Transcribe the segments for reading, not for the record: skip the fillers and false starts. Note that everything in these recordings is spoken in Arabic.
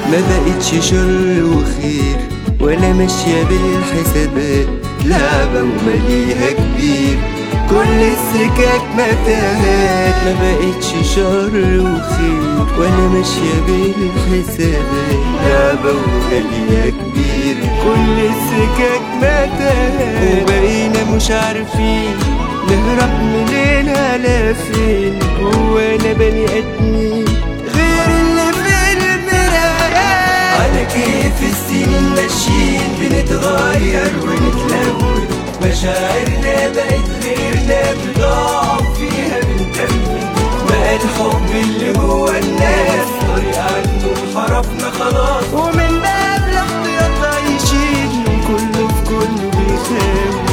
ما بقتش شر وخير ولا ماشية بالحسابات، لعبة ومليها كبير كل السكاك متاهات. ما بقتش شر وخير ولا ماشية بالحسابات، لعبة ومليها كبير كل السكاك متاهات. وبقينا مش عارفين نهرب مننا لفين، وانا بني ادمين غير اللي في المرايات. على كيف السنين ماشيين بنتغير ونتلون، مشاعرنا بقت غيرنا بضعف فيها بنكمل. بقى الحب اللي جوا الناس طريق عنه انحرفنا خلاص، ومن باب الاحتياط عايشين كله في كله بيخاف.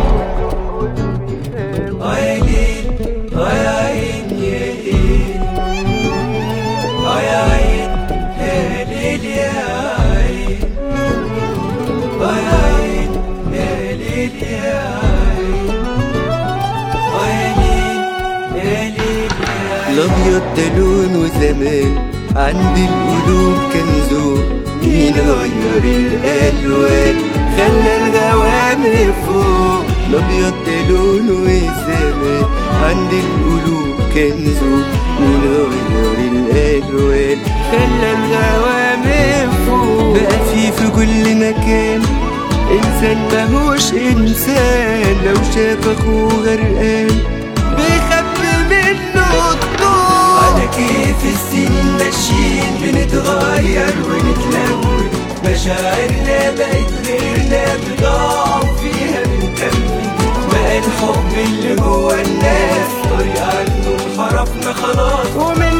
الابيض ده لون وزمان عند القلوب كان ذوق، مين غير الالوان خلى الغوامق فوق. الابيض ده لون وزمان عند القلوب كان ذوق، مين غير الالوان خلى الغوامق فوق. بقى في كل مكان انسان ماهوش انسان، لو شاف اخوه غرقان بيخبي منه الطول. على كيف السنين ماشيين بنتغير ونتلون، مشاعرنا بقت غيرنا بضعف فيها بنكمل. بقى الحب اللي جوا الناس طريق عنه انحرفنا خلاص، ومن